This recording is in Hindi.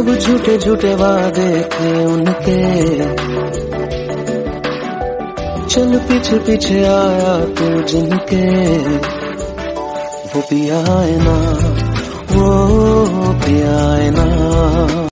सब झूठे झूठे वादे थे उनके, चल पीछे पीछे आया तू जिनके, वो पिया आए ना, वो पिया आए ना।